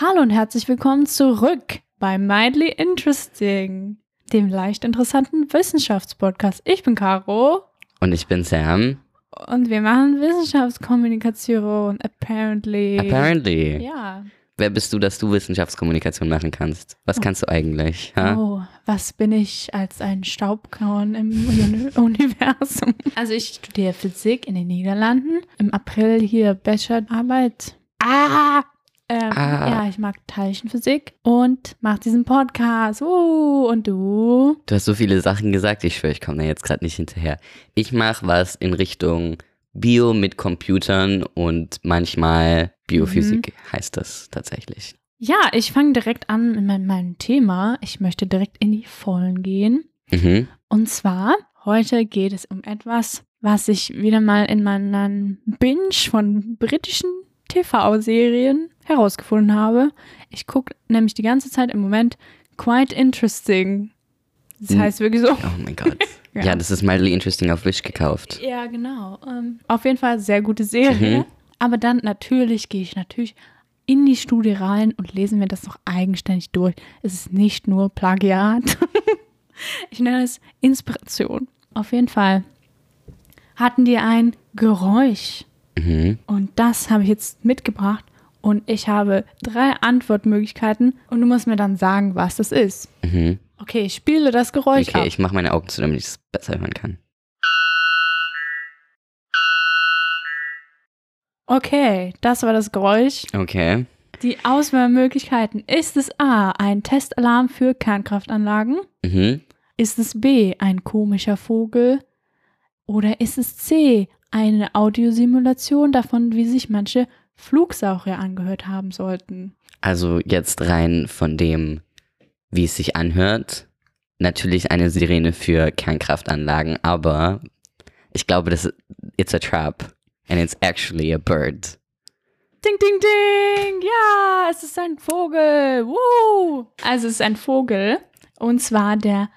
Hallo und herzlich willkommen zurück bei Mildly Interesting, dem leicht interessanten Wissenschaftspodcast. Ich bin Caro. Und ich bin Sam. Und wir machen Wissenschaftskommunikation, apparently. Apparently. Ja. Wer bist du, dass du Wissenschaftskommunikation machen kannst? Was kannst du eigentlich? Ha? Oh, was bin ich als ein Staubkorn im Universum? Also ich studiere Physik in den Niederlanden. Im April hier Bachelorarbeit. Ja, ich mag Teilchenphysik und mache diesen Podcast. Und du? Du hast so viele Sachen gesagt, ich schwöre, ich komme da jetzt gerade nicht hinterher. Ich mache was in Richtung Bio mit Computern und manchmal Biophysik heißt das tatsächlich. Ja, ich fange direkt an mit meinem Thema. Ich möchte direkt in die Vollen gehen. Und zwar, heute geht es um etwas, was ich wieder mal in meinem Binge von britischen TV-Serien herausgefunden habe. Ich gucke nämlich die ganze Zeit im Moment Quite Interesting. Das heißt wirklich so. Oh mein Gott. Ja, das ist Mildly Interesting auf Wish gekauft. Ja, genau. Auf jeden Fall sehr gute Serie. Aber dann gehe ich natürlich in die Studie rein und lese mir das noch eigenständig durch. Es ist nicht nur Plagiat. Ich nenne es Inspiration. Auf jeden Fall hatten die ein Geräusch. Und das habe ich jetzt mitgebracht. Und ich habe 3 Antwortmöglichkeiten. Und du musst mir dann sagen, was das ist. Okay, ich spiele das Geräusch ab. Okay, ich mache meine Augen zu, damit ich es besser hören kann. Okay, das war das Geräusch. Okay. Die Auswahlmöglichkeiten. Ist es A, ein Testalarm für Kernkraftanlagen? Ist es B, ein komischer Vogel? Oder ist es C, eine Audiosimulation davon, wie sich manche Flugsaurier angehört haben sollten? Also jetzt rein von dem, wie es sich anhört. Natürlich eine Sirene für Kernkraftanlagen, aber ich glaube, it's a trap and it's actually a bird. Ding, ding, ding! Ja, es ist ein Vogel! Woo! Also es ist ein Vogel und zwar der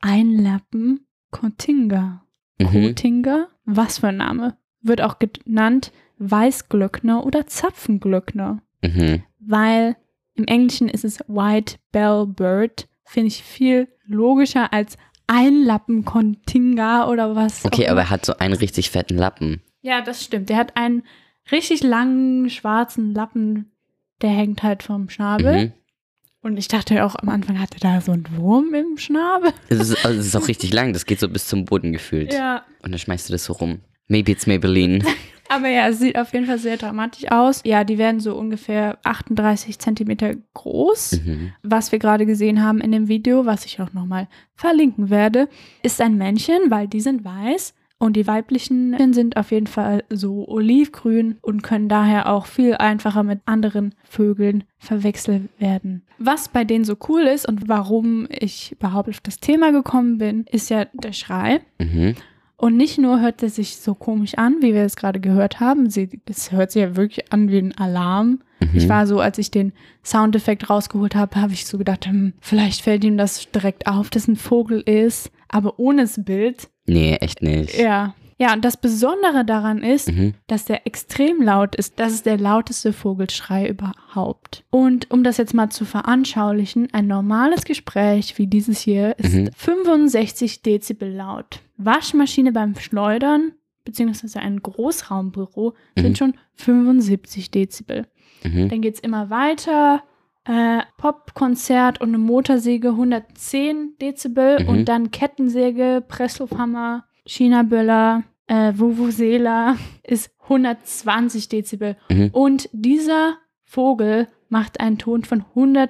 Einlappen-Cotinga. Cotinga? Was für ein Name? Wird auch genannt Weißglöckner oder Zapfenglöckner. Weil im Englischen ist es White Bell Bird. Finde ich viel logischer als Einlappen-Cotinga oder was. Okay, aber er hat so einen richtig fetten Lappen. Ja, das stimmt. Der hat einen richtig langen, schwarzen Lappen, der hängt halt vom Schnabel. Und ich dachte auch am Anfang, hatte da so ein Wurm im Schnabel. Es ist auch richtig lang, das geht so bis zum Boden gefühlt. Ja. Und dann schmeißt du das so rum. Maybe it's Maybelline. Aber ja, es sieht auf jeden Fall sehr dramatisch aus. Ja, die werden so ungefähr 38 Zentimeter groß. Was wir gerade gesehen haben in dem Video, was ich auch nochmal verlinken werde, ist ein Männchen, weil die sind weiß. Und die weiblichen sind auf jeden Fall so olivgrün und können daher auch viel einfacher mit anderen Vögeln verwechselt werden. Was bei denen so cool ist und warum ich überhaupt auf das Thema gekommen bin, ist ja der Schrei. Und nicht nur hört er sich so komisch an, wie wir es gerade gehört haben. Es hört sich ja wirklich an wie ein Alarm. Ich war so, als ich den Soundeffekt rausgeholt habe, habe ich so gedacht, vielleicht fällt ihm das direkt auf, dass ein Vogel ist, aber ohne das Bild. Nee, echt nicht. Ja. Ja, und das Besondere daran ist, dass der extrem laut ist. Das ist der lauteste Vogelschrei überhaupt. Und um das jetzt mal zu veranschaulichen, ein normales Gespräch wie dieses hier ist 65 Dezibel laut. Waschmaschine beim Schleudern, beziehungsweise ein Großraumbüro, sind schon 75 Dezibel. Dann geht es immer weiter. Popkonzert und eine Motorsäge 110 Dezibel und dann Kettensäge, Presslufthammer, China-Böller, Vuvuzela ist 120 Dezibel. Und dieser Vogel macht einen Ton von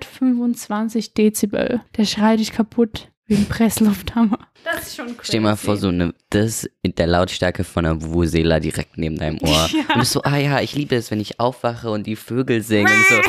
125 Dezibel. Der schreit dich kaputt wie ein Presslufthammer. Das ist schon crazy. Stell dir mal vor, das mit der Lautstärke von einer Vuvuzela direkt neben deinem Ohr. Ja. Und du so, ja, ich liebe es, wenn ich aufwache und die Vögel singen und so.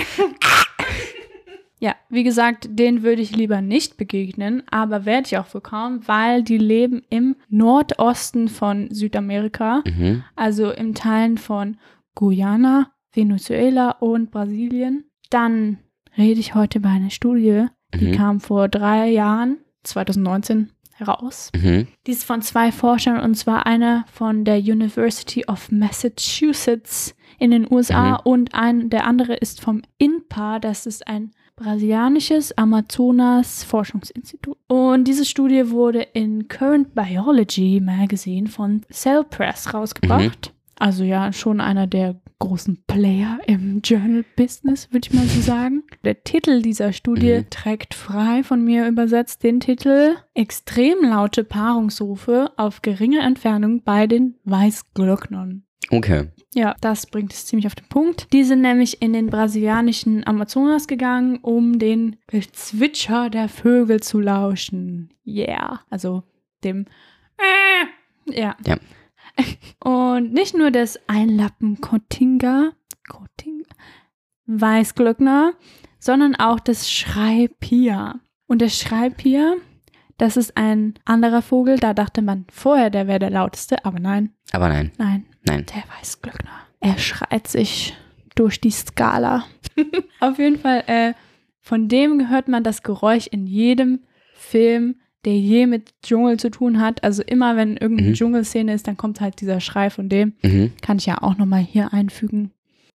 Ja, wie gesagt, denen würde ich lieber nicht begegnen, aber werde ich auch wohl kaum, weil die leben im Nordosten von Südamerika, also im Teilen von Guyana, Venezuela und Brasilien. Dann rede ich heute über eine Studie, die kam vor 3 Jahren, 2019, heraus. Die ist von 2 Forschern, und zwar einer von der University of Massachusetts in den USA und der andere ist vom INPA, das ist ein brasilianisches Amazonas-Forschungsinstitut. Und diese Studie wurde in Current Biology Magazine von Cell Press rausgebracht. Also ja, schon einer der großen Player im Journal-Business, würde ich mal so sagen. Der Titel dieser Studie trägt frei von mir übersetzt den Titel Extrem laute Paarungsrufe auf geringe Entfernung bei den Weißglöcknern. Okay. Ja, das bringt es ziemlich auf den Punkt. Die sind nämlich in den brasilianischen Amazonas gegangen, um den Gezwitscher der Vögel zu lauschen. Yeah. Also dem ja. Und nicht nur das Einlappen-Cotinga, Weißglöckner, sondern auch das Schreipia. Und der Schreipia, das ist ein anderer Vogel, da dachte man vorher, der wäre der lauteste, aber nein. Nein. Der Weißglöckner. Er schreit sich durch die Skala. Auf jeden Fall, von dem hört man das Geräusch in jedem Film, der je mit Dschungel zu tun hat. Also immer, wenn irgendeine Dschungelszene ist, dann kommt halt dieser Schrei von dem. Kann ich ja auch nochmal hier einfügen.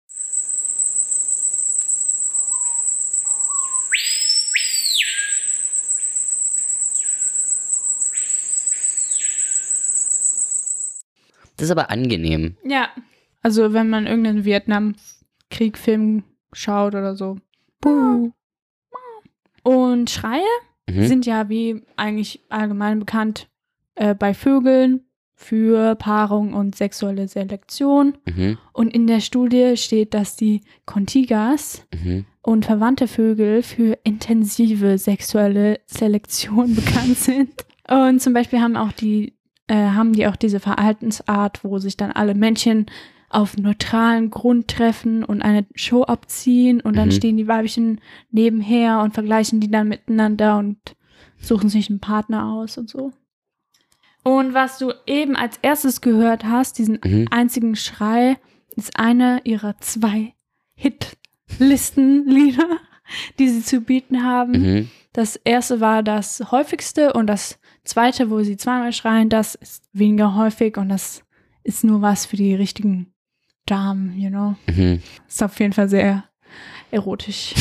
Das ist aber angenehm. Ja, also wenn man irgendeinen Vietnam-Krieg-Film schaut oder so. Und Schreie sind ja wie eigentlich allgemein bekannt bei Vögeln für Paarung und sexuelle Selektion. Und in der Studie steht, dass die Contigas und verwandte Vögel für intensive sexuelle Selektion bekannt sind. Und zum Beispiel haben die auch diese Verhaltensart, wo sich dann alle Männchen auf neutralen Grund treffen und eine Show abziehen und dann stehen die Weibchen nebenher und vergleichen die dann miteinander und suchen sich einen Partner aus und so. Und was du eben als erstes gehört hast, diesen einzigen Schrei, ist eine ihrer 2 Hitlistenlieder, die sie zu bieten haben. Das erste war das häufigste und das zweite, wo sie zweimal schreien, das ist weniger häufig und das ist nur was für die richtigen Damen, you know. Ist auf jeden Fall sehr erotisch.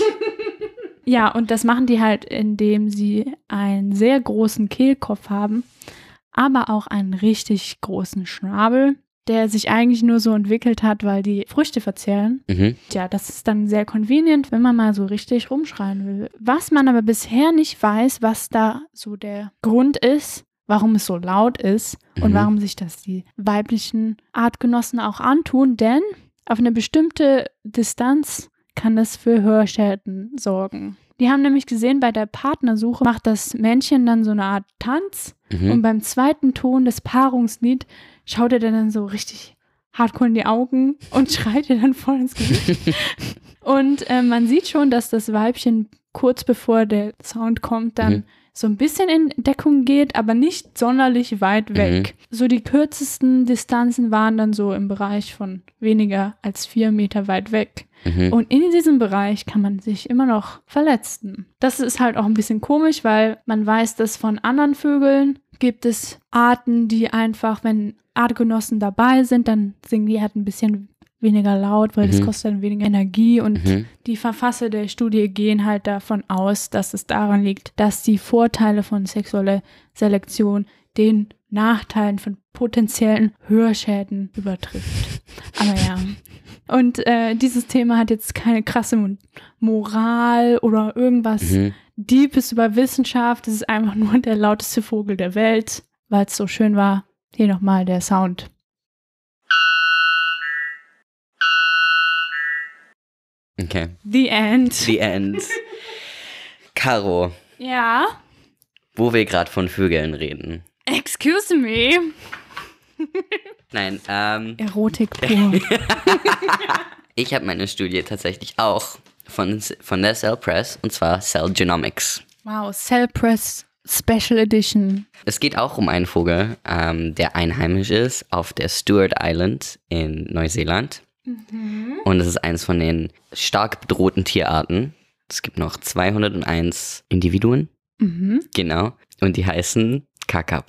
Ja, und das machen die halt, indem sie einen sehr großen Kehlkopf haben, aber auch einen richtig großen Schnabel, der sich eigentlich nur so entwickelt hat, weil die Früchte verzehren. Tja, das ist dann sehr convenient, wenn man mal so richtig rumschreien will. Was man aber bisher nicht weiß, was da so der Grund ist, warum es so laut ist und warum sich das die weiblichen Artgenossen auch antun, denn auf eine bestimmte Distanz kann das für Hörschäden sorgen. Die haben nämlich gesehen, bei der Partnersuche macht das Männchen dann so eine Art Tanz und beim zweiten Ton des Paarungslied schaut er dann so richtig hardcore in die Augen und schreit ihr dann voll ins Gesicht. Und man sieht schon, dass das Weibchen kurz bevor der Sound kommt, dann so ein bisschen in Deckung geht, aber nicht sonderlich weit weg. So die kürzesten Distanzen waren dann so im Bereich von weniger als 4 Meter weit weg. Und in diesem Bereich kann man sich immer noch verletzen. Das ist halt auch ein bisschen komisch, weil man weiß, dass von anderen Vögeln gibt es Arten, die einfach, wenn Artgenossen dabei sind, dann singen die halt ein bisschen weniger laut, weil das kostet dann weniger Energie. Und die Verfasser der Studie gehen halt davon aus, dass es daran liegt, dass die Vorteile von sexueller Selektion den Nachteilen von potenziellen Hörschäden übertrifft. Aber ja. Und dieses Thema hat jetzt keine krasse Moral oder irgendwas Deepes über Wissenschaft. Es ist einfach nur der lauteste Vogel der Welt, weil es so schön war. Hier nochmal der Sound. Okay. The End. The End. Caro. Ja? Wo wir gerade von Vögeln reden. Excuse me. Nein, Erotik pur. Ich habe meine Studie tatsächlich auch von der Cell Press, und zwar Cell Genomics. Wow, Cell Press Special Edition. Es geht auch um einen Vogel, der einheimisch ist auf der Stewart Island in Neuseeland. Und es ist eines von den stark bedrohten Tierarten. Es gibt noch 201 Individuen. Genau. Und die heißen Kakapo.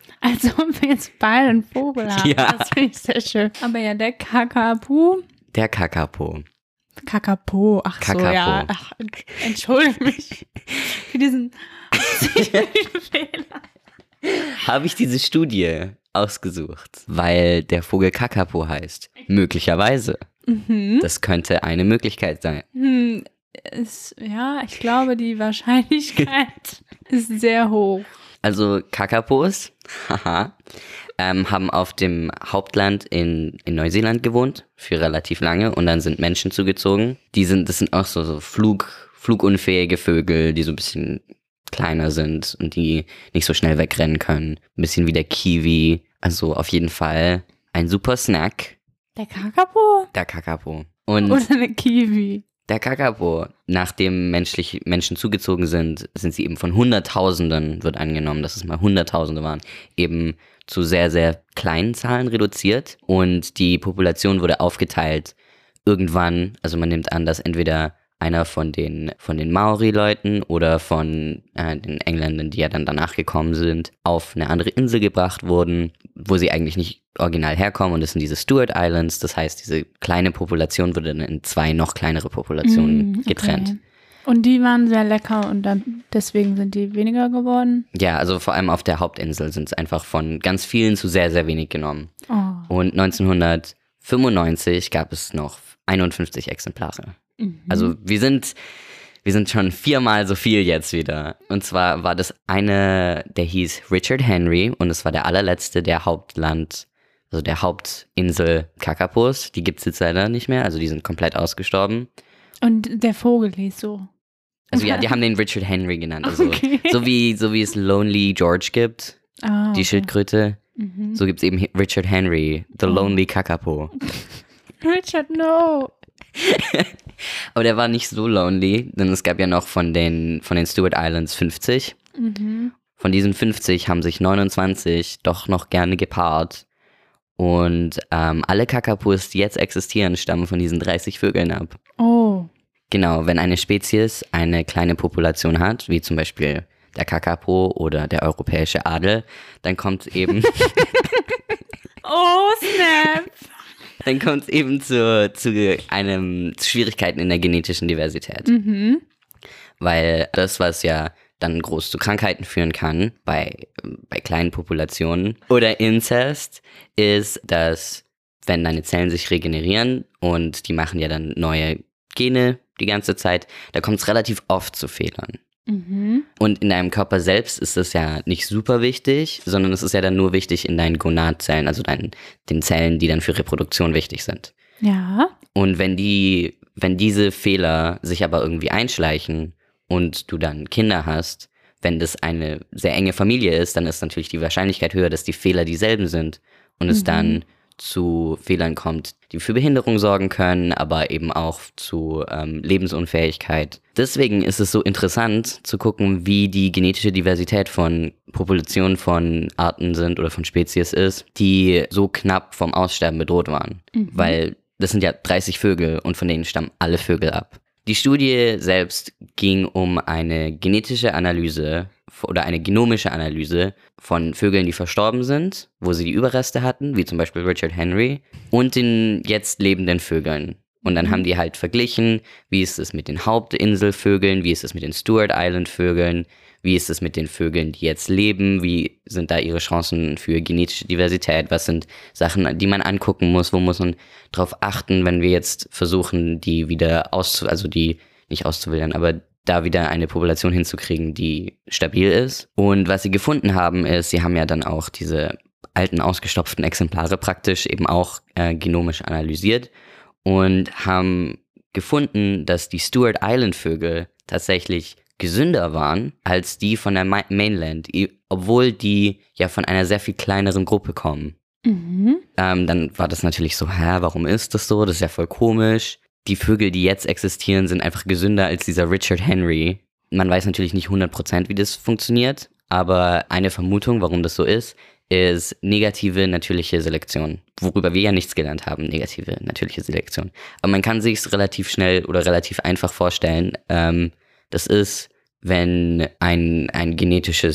Also ob wir jetzt beide einen Vogel haben, Ja. das finde ich sehr schön. Aber ja, der Kakapo. Der Kakapo. Kakapo, ach so, Kakapo. ja. Ach, entschuldige mich für diesen Fehler. Habe ich diese Studie ausgesucht, weil der Vogel Kakapo heißt. Möglicherweise. Das könnte eine Möglichkeit sein. Ja, ich glaube, die Wahrscheinlichkeit ist sehr hoch. Also Kakapos haben auf dem Hauptland in Neuseeland gewohnt für relativ lange und dann sind Menschen zugezogen. Das sind auch so flugunfähige Vögel, die so ein bisschen kleiner sind und die nicht so schnell wegrennen können. Ein bisschen wie der Kiwi. Also auf jeden Fall ein super Snack. Der Kakapo? Der Kakapo. Und Oder eine Kiwi? der Kakapo, nachdem Menschen zugezogen sind sie eben von Hunderttausenden, wird angenommen, dass es mal Hunderttausende waren, eben zu sehr, sehr kleinen Zahlen reduziert. Und die Population wurde aufgeteilt irgendwann, also man nimmt an, dass entweder einer von den Maori-Leuten oder von den Engländern, die ja dann danach gekommen sind, auf eine andere Insel gebracht wurden, wo sie eigentlich nicht original herkommen. Und das sind diese Stewart Islands. Das heißt, diese kleine Population wurde dann in 2 noch kleinere Populationen getrennt. Okay. Und die waren sehr lecker und deswegen sind die weniger geworden? Ja, also vor allem auf der Hauptinsel sind es einfach von ganz vielen zu sehr, sehr wenig genommen. Oh. Und 1995 gab es noch 51 Exemplare. Also wir sind schon 4-mal so viel jetzt wieder. Und zwar war das eine, der hieß Richard Henry und es war der allerletzte der Hauptinsel Kakapos. Die gibt es jetzt leider nicht mehr, also die sind komplett ausgestorben. Und der Vogel hieß so? Also ja, die haben den Richard Henry genannt. Also Okay. so wie es Lonely George gibt, die Schildkröte, so gibt es eben Richard Henry, the Lonely Kakapo. Richard, no! Aber der war nicht so lonely, denn es gab ja noch von den Stewart Islands 50. Von diesen 50 haben sich 29 doch noch gerne gepaart. Und alle Kakapos, die jetzt existieren, stammen von diesen 30 Vögeln ab. Oh. Genau, wenn eine Spezies eine kleine Population hat, wie zum Beispiel der Kakapo oder der europäische Adel, dann kommt eben Oh, snap! dann kommt es eben zu Schwierigkeiten in der genetischen Diversität. Weil das, was ja dann groß zu Krankheiten führen kann bei kleinen Populationen oder Inzest, ist, dass wenn deine Zellen sich regenerieren und die machen ja dann neue Gene die ganze Zeit, da kommt es relativ oft zu Fehlern. Und in deinem Körper selbst ist das ja nicht super wichtig, sondern es ist ja dann nur wichtig in deinen Gonadzellen, also den Zellen, die dann für Reproduktion wichtig sind. Ja. Und wenn diese Fehler sich aber irgendwie einschleichen und du dann Kinder hast, wenn das eine sehr enge Familie ist, dann ist natürlich die Wahrscheinlichkeit höher, dass die Fehler dieselben sind und es dann zu Fehlern kommt, die für Behinderung sorgen können, aber eben auch zu Lebensunfähigkeit. Deswegen ist es so interessant zu gucken, wie die genetische Diversität von Populationen von Arten sind oder von Spezies ist, die so knapp vom Aussterben bedroht waren. Weil das sind ja 30 Vögel und von denen stammen alle Vögel ab. Die Studie selbst ging um eine genetische Analyse oder eine genomische Analyse von Vögeln, die verstorben sind, wo sie die Überreste hatten, wie zum Beispiel Richard Henry, und den jetzt lebenden Vögeln. Und dann haben die halt verglichen, wie ist es mit den Hauptinselvögeln, wie ist es mit den Stewart Island Vögeln, wie ist es mit den Vögeln, die jetzt leben, wie sind da ihre Chancen für genetische Diversität, was sind Sachen, die man angucken muss, wo muss man drauf achten, wenn wir jetzt versuchen, die wieder die nicht auszuwildern, aber da wieder eine Population hinzukriegen, die stabil ist. Und was sie gefunden haben, ist, sie haben ja dann auch diese alten, ausgestopften Exemplare praktisch eben auch genomisch analysiert und haben gefunden, dass die Stewart Island Vögel tatsächlich gesünder waren als die von der Mainland, obwohl die ja von einer sehr viel kleineren Gruppe kommen. Dann war das natürlich so, warum ist das so? Das ist ja voll komisch. Die Vögel, die jetzt existieren, sind einfach gesünder als dieser Richard Henry. Man weiß natürlich nicht 100%, wie das funktioniert, aber eine Vermutung, warum das so ist negative natürliche Selektion. Worüber wir ja nichts gelernt haben, negative natürliche Selektion. Aber man kann sich es relativ schnell oder relativ einfach vorstellen. Das ist, wenn ein genetisches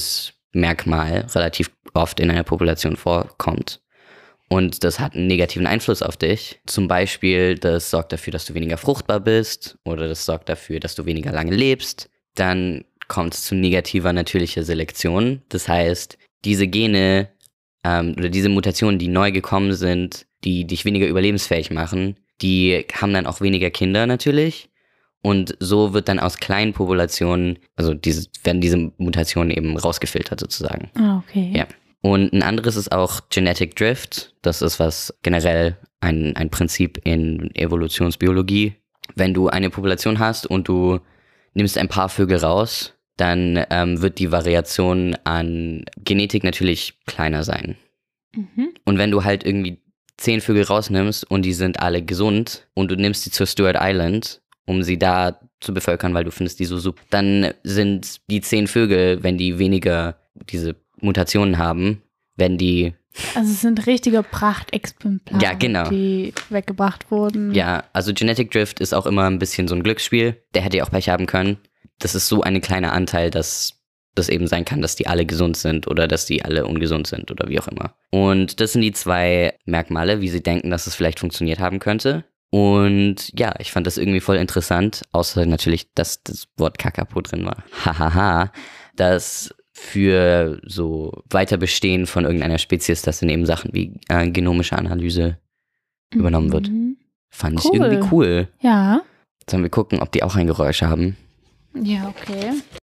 Merkmal relativ oft in einer Population vorkommt. Und das hat einen negativen Einfluss auf dich. Zum Beispiel, das sorgt dafür, dass du weniger fruchtbar bist oder das sorgt dafür, dass du weniger lange lebst. Dann kommt es zu negativer natürlicher Selektion. Das heißt, diese Gene oder diese Mutationen, die neu gekommen sind, die dich weniger überlebensfähig machen, die haben dann auch weniger Kinder natürlich. Und so wird dann aus kleinen Populationen, also werden diese Mutationen eben rausgefiltert sozusagen. Ah, okay. Ja. Und ein anderes ist auch Genetic Drift. Das ist was generell ein Prinzip in Evolutionsbiologie. Wenn du eine Population hast und du nimmst ein paar Vögel raus, dann wird die Variation an Genetik natürlich kleiner sein. Mhm. Und wenn du halt irgendwie 10 Vögel rausnimmst und die sind alle gesund und du nimmst die zur Stewart Island, um sie da zu bevölkern, weil du findest die so super, dann sind die 10 Vögel, wenn die weniger diese Mutationen haben, werden die... Also es sind richtige Prachtexemplare, Ja, genau. die weggebracht wurden. Ja, also Genetic Drift ist auch immer ein bisschen so ein Glücksspiel. Der hätte ja auch Pech haben können. Das ist so ein kleiner Anteil, dass das eben sein kann, dass die alle gesund sind oder dass die alle ungesund sind oder wie auch immer. Und das sind die 2 Merkmale, wie sie denken, dass es vielleicht funktioniert haben könnte. Und ja, ich fand das irgendwie voll interessant, außer natürlich, dass das Wort Kakapo drin war. Hahaha, dass für so Weiterbestehen von irgendeiner Spezies, dass dann eben Sachen wie genomische Analyse übernommen wird. Fand ich irgendwie cool. Ja. Sollen wir gucken, ob die auch ein Geräusch haben? Ja, okay.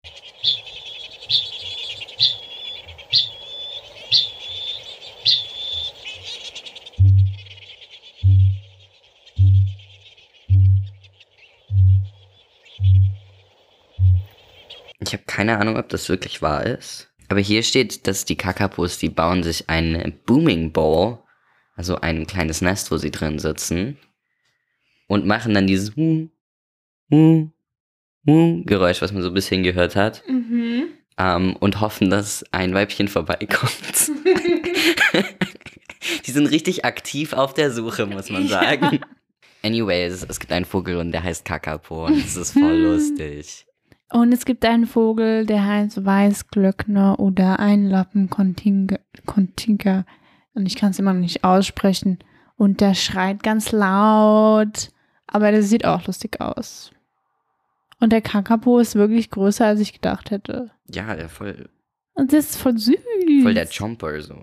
Ich habe keine Ahnung, ob das wirklich wahr ist. Aber hier steht, dass die Kakapos, die bauen sich eine Booming Bowl, also ein kleines Nest, wo sie drin sitzen, und machen dann dieses Geräusch, was man so ein bisschen gehört hat, und hoffen, dass ein Weibchen vorbeikommt. Die sind richtig aktiv auf der Suche, muss man sagen. Anyways, es gibt einen Vogel und der heißt Kakapo und es ist voll lustig. Und es gibt einen Vogel, der heißt Weißglöckner oder Einlappenkontinger. Und ich kann es immer noch nicht aussprechen. Und der schreit ganz laut. Aber der sieht auch lustig aus. Und der Kakapo ist wirklich größer, als ich gedacht hätte. Ja, der voll. Und das ist voll süß. Voll der Chomper so.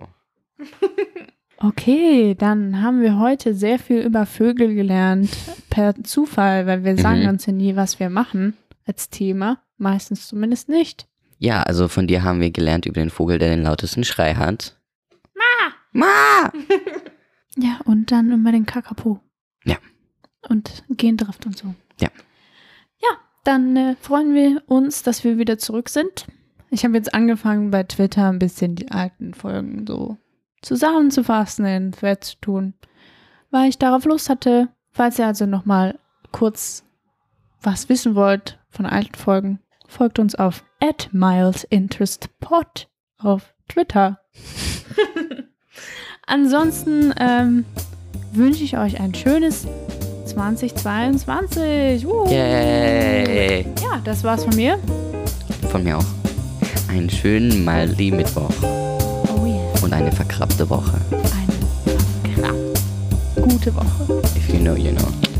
Okay, dann haben wir heute sehr viel über Vögel gelernt. Per Zufall, weil wir sagen uns ja nie, was wir machen als Thema. Meistens zumindest nicht. Ja, also von dir haben wir gelernt über den Vogel, der den lautesten Schrei hat. Ma! Ja, und dann über den Kakapo. Ja. Und Gendrift und so. Ja. Ja, dann freuen wir uns, dass wir wieder zurück sind. Ich habe jetzt angefangen, bei Twitter ein bisschen die alten Folgen so zusammenzufassen, in Thread zu tun, weil ich darauf Lust hatte. Falls ihr also nochmal kurz was wissen wollt von alten Folgen, folgt uns auf @milesinterestpod auf Twitter. Ansonsten wünsche ich euch ein schönes 2022. Yay! Ja, das war's von mir. Von mir auch. Einen schönen Mali-Mittwoch. Oh yeah. Und eine verkrabbte Woche. Eine gute Woche. If you know, you know.